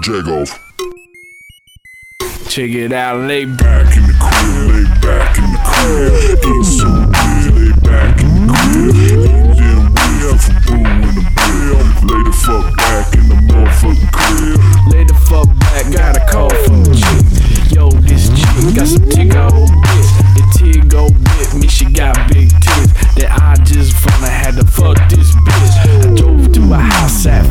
Jagoff. Check it out, lay Back in the crib, lay back in the crib. Eat some good, lay back in the crib. Eat them weed for brew in the bed. Lay the fuck back in the motherfucking crib. Lay the fuck back, got a call from the chick. Yo, this chick got some Tiggo bits. The Tiggo bit me, she got big tits. That I just finna had to fuck this bitch. I drove to a house at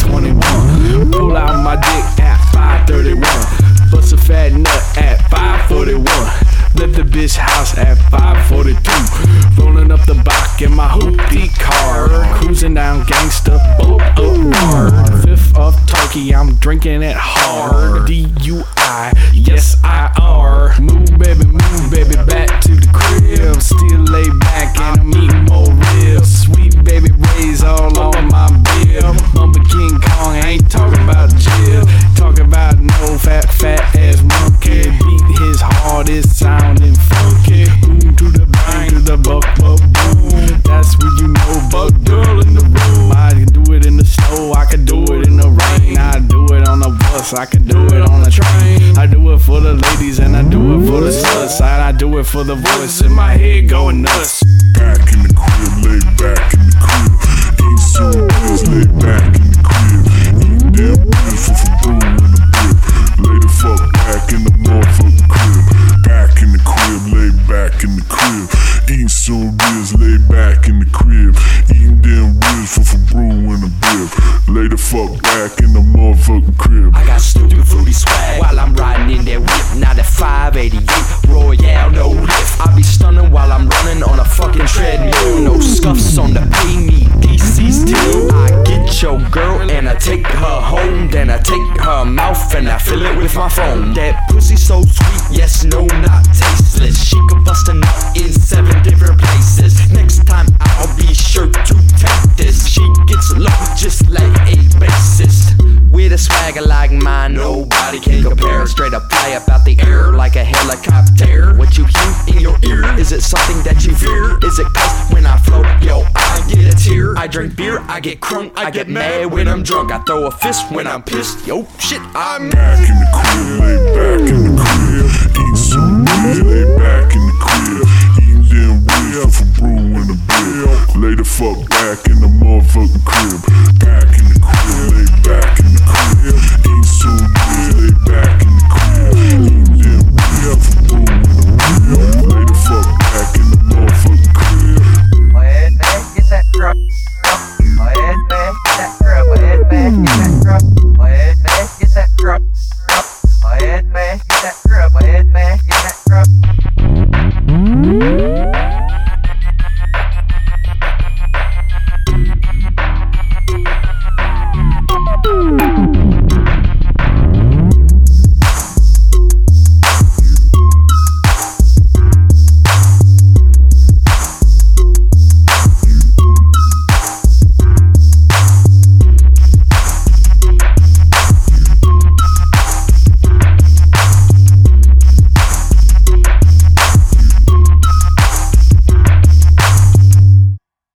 521. Pull out my dick at 531. Bust a fat nut at 541. Left the bitch house at 542. Rolling up the block in my hoopty car. Cruising down gangsta, boat up hard. Fifth of turkey, I'm drinking it hard. DUI, yes I are. Move baby, back to the crib. Still lay back and I'm eating more ribs. Sweet baby rays all on my bill. Bumper King Kong, ain't talking about jail. Talking about no fat ass monkey. Beat his heart, it's sounding funky. Boom to the bang, to the buck, boom. That's when you know buck girl in the room. I can do it in the snow, I can do it in the rain. I do it on the bus, I can do it on the train. I do it for the ladies and I do it for the sluts. I do it for the voice in my head going nuts. Back in the crib, lay back in the crib. Eat some pills, lay back in the crib. Eat them weed for brew in the bed. Lay the fuck back in the motherfucking crib. Back in the crib, lay back in the crib. Eating some ribs, lay back in the crib. Eating them ribs for brew in the bed. Lay the fuck back in the motherfucking crib. I got stupid fruity swag while I'm riding in that whip. Now that 588 Royale, no lift. I be stunning while I'm running on a fucking treadmill. No scuffs on the pay me DC's deal. I get your girl and I take her home. Then I take her mouth and I fill it with my phone. That pussy so sweet, yes, no, not tasteless. She could bust a nut in 7 different places. Next time I'll be sure to take this. She gets low just like a bassist. With a swagger like mine, nobody can compare. Straight up fly up out the air like a helicopter. What you hear in your ear, is it something that you fear? Is it cause when I float, yo, I get a tear? I drink beer, I get crunk, I get mad when I'm drunk. I throw a fist when I'm pissed, yo, shit, I'm back in the crib, lay back in the crib. Eat some weed, lay back in the crib. Eating them weed for brew in the bed. Lay the fuck back in the motherfucking crib. Back